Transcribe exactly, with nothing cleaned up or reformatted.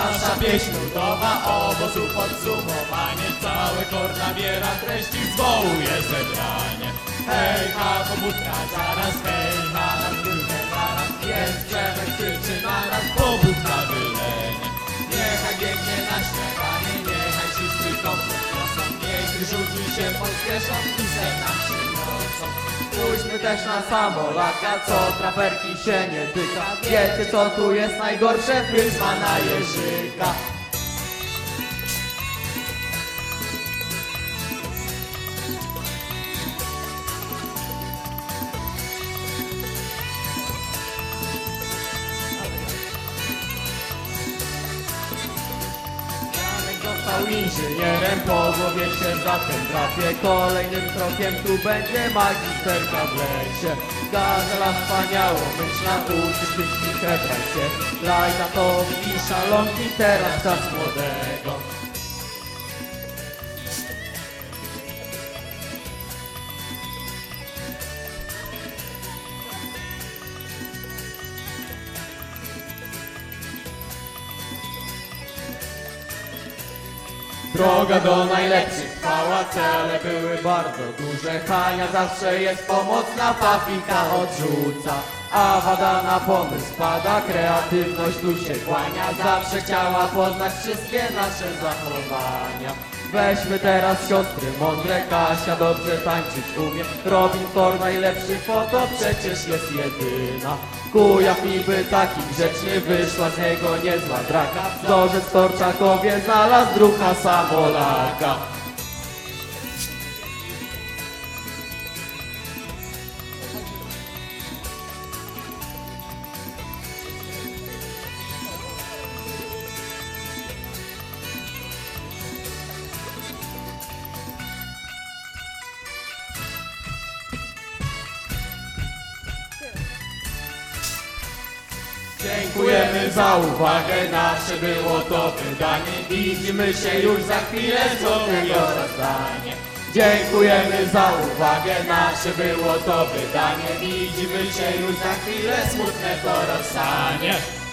Nasza pieśń ludowa obozu podsumowanie. Cały kor nabiera treści, zwołuje zebranie. Hej, ha, pobudka zaraz, hej, ha, na drugie zaraz. Jest Przemek krzyczy naraz, pobud na wylenie. Niechaj biegnie na śniadanie, niechaj wszyscy komplet niosą. Niech rzuci się pospieszą i se nam przyniosą. Spójrzmy też na samolaka, co traperki się nie tyka. Wiecie co tu jest najgorsze? Pryzma na jeżyka. Został inżynierem, po głowie się zatem drapie. Kolejnym krokiem tu będzie magisterka w lesie. Gazela wspaniało myśl nauczy wszystkich hebraj się. Lajdatowi i szalonki, teraz czas młodego. Droga do najlepszych, pałacele były bardzo duże. Hania zawsze jest pomocna, Pafika odrzuca. A wada na pomysł pada, kreatywność tu się kłania. Zawsze chciała poznać wszystkie nasze zachowania. Weźmy teraz siostry mądre, Kasia dobrze tańczyć umie. Robin Thor najlepszy foto, przecież jest jedyna. Kujaw niby taki grzeczny, wyszła z niego niezła draka. Wzorzec Torczakowie znalazł drucha samolaka. Dziękujemy za uwagę, nasze było to wydanie. Widzimy się już za chwilę, smutnego rozdanie. Dziękujemy za uwagę, nasze było to wydanie. Widzimy się już za chwilę, smutne to rozstanie.